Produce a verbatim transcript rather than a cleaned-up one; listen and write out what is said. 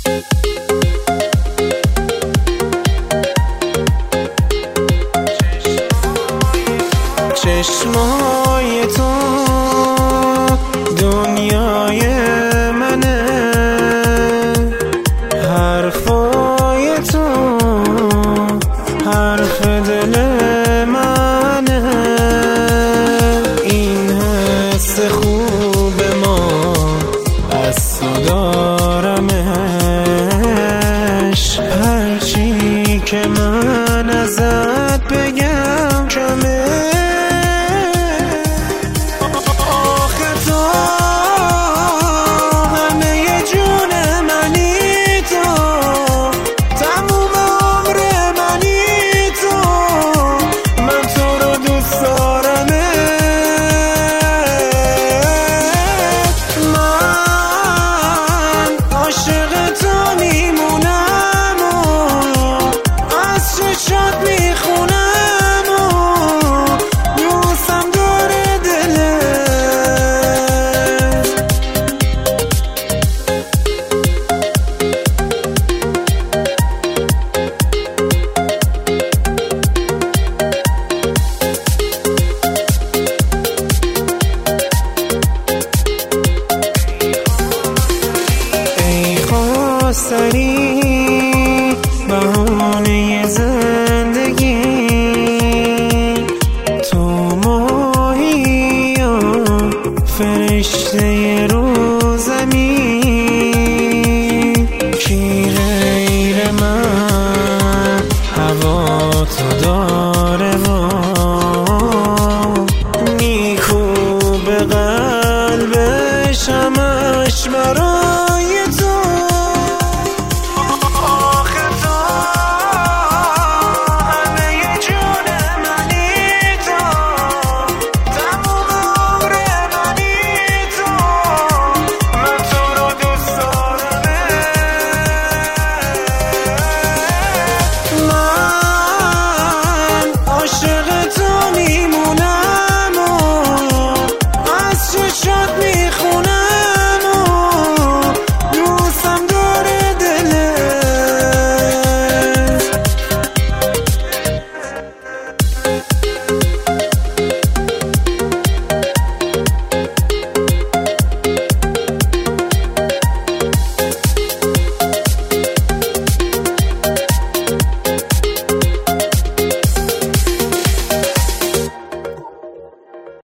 چشمای تو دنیای منه، حرفای تو حرف دل منه، این حس خوب ما از تو دارمش، هرچی که من ازت بگم کمه. سری بهانه زندگی، تو ماهی و فرشته رو زمین، کی غیر من هوا تو داره و میکوبه قلبش همش برای تو. عاشق تو میمونم و از چشات میخونم.